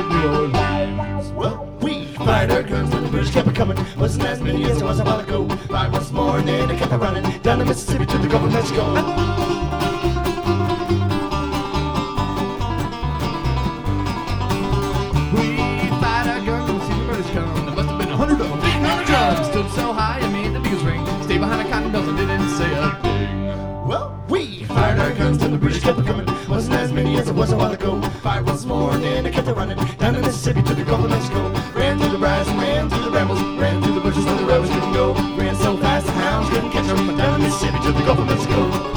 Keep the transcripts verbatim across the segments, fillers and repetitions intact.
in New Orleans. Well, we fired our guns when the British kept it coming. Wasn't as many as it was a while ago. Fired once more and then they kept it running down the Mississippi to the Gulf of Mexico. We fired our guns when we seen the British come. There must have been a hundred of them beating on the drums. Stood so high I made the beagles ring. Stayed behind a cotton belt and didn't say a thing. Well, we fired our guns till the British kept it coming. Wasn't as many as it was a while ago. Fired once more and then they kept it running down the Mississippi to the Gulf of Mexico. Ran through the briars and ran through the brambles. Ran through the bushes where the rebels couldn't go. Ran so fast the hounds couldn't catch them. Down the Mississippi to the Gulf of Mexico.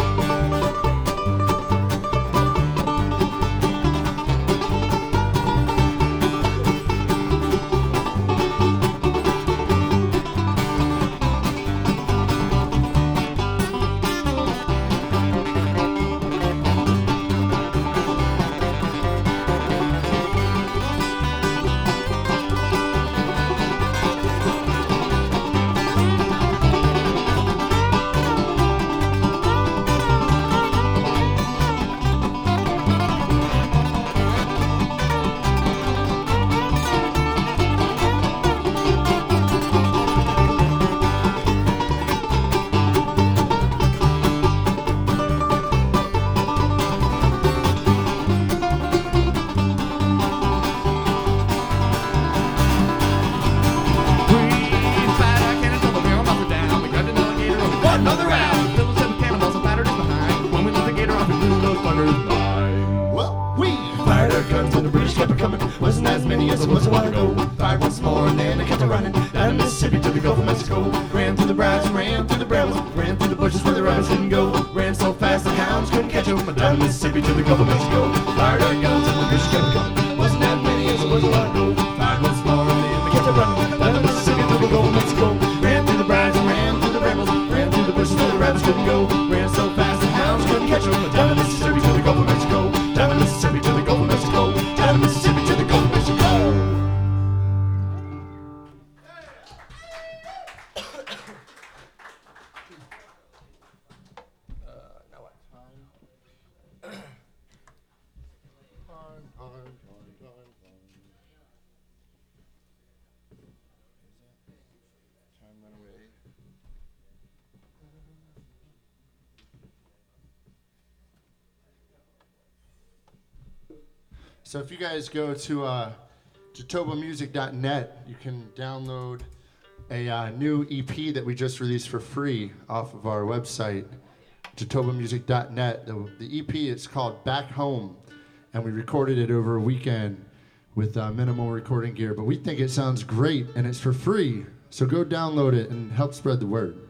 Another round. Double seven cannonballs and battered us behind. When we let the gator off, we blew those buggers by. Well, we fired our guns and the British kept it coming. Wasn't as many as it was a while ago. Fired once more and then they kept it running down the Mississippi to the Gulf of Mexico. Ran through the briars and ran through the brambles. Ran through the bushes where the rebels didn't go. Ran so fast the hounds couldn't catch them. Down the Mississippi to the Gulf of Mexico. Fired our guns and the British kept it coming. Wasn't as many as it was a while ago. Fired once more and then they kept it running down the Mississippi to the Gulf of Mexico. Ran through the briars and ran through the brambles. Ran through the bushes where the rabbits couldn't go. Ran so fast the hounds couldn't catch them. Down the Mississippi to the Gulf of Mexico. Down the Mississippi to the Gulf of Mexico. Down the Mississippi to the Gulf of Mexico. So if you guys go to uh, jatoba music dot net, you can download a uh, new E P that we just released for free off of our website, jatoba music dot net. The, the E P is called Back Home, and we recorded it over a weekend with uh, minimal recording gear. But we think it sounds great, and it's for free. So go download it and help spread the word.